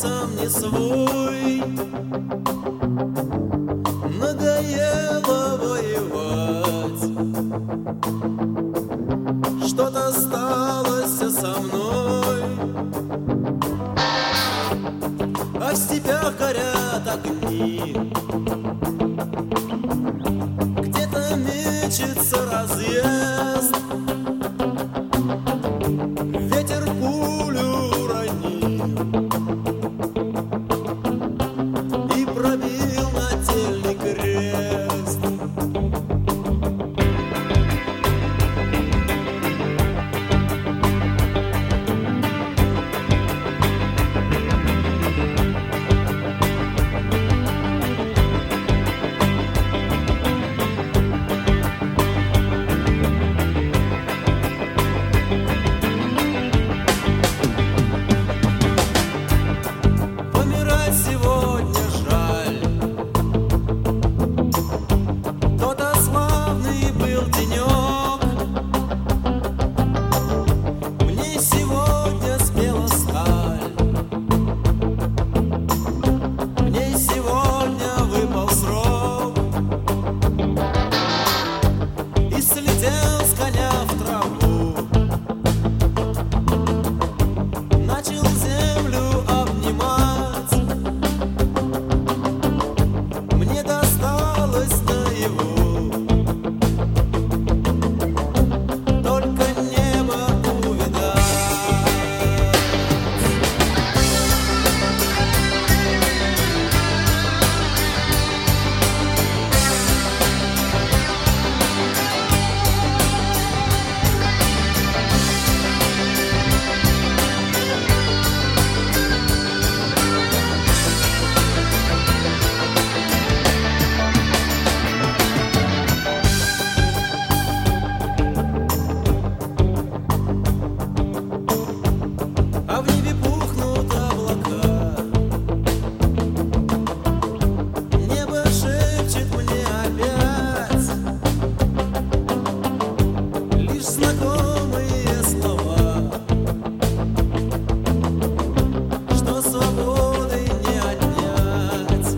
сам не свой. Надоело воевать, что-то осталось со мной. А в степях горят огни, где-то мечется разъезд. Ветер пулю уронил и пробил нательный крест. Сегодня жаль, то-то славный был денек. Мне сегодня спела сталь, мне сегодня выпал срок. И слетел с коня в траву, начал землю обнимать. Знакомые слова, что свободы не отнять.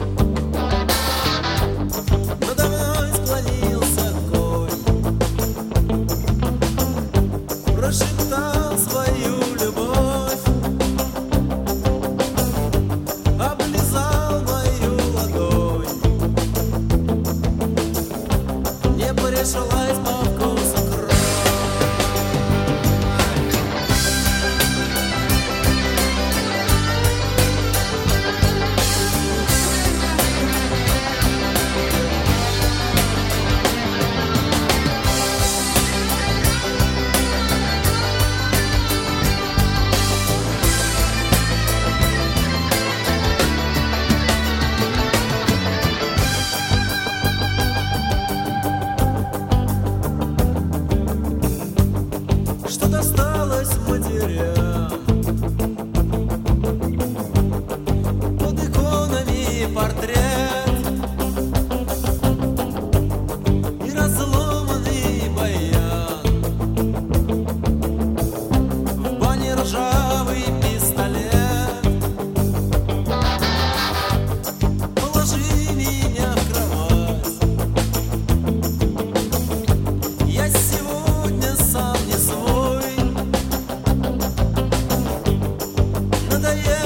Надо мной склонился конь, прошептал свою любовь, облизал мою ладонь. Не пришлась по вкусу кровь. Что досталось матерям, под иконами портрет и разломанный баян, в бане ржавый пистолет. Положи меня в кровать, я сегодня сам не свой. Надоело